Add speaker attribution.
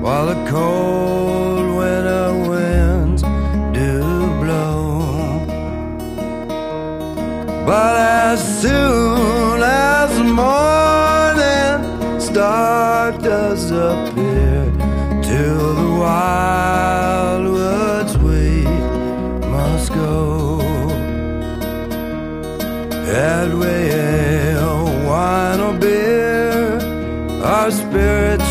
Speaker 1: while the cold winter winds do blow. But as soon as the morning star does appear, to the wildwoods we must go. Had we ale, wine or beer, our spirits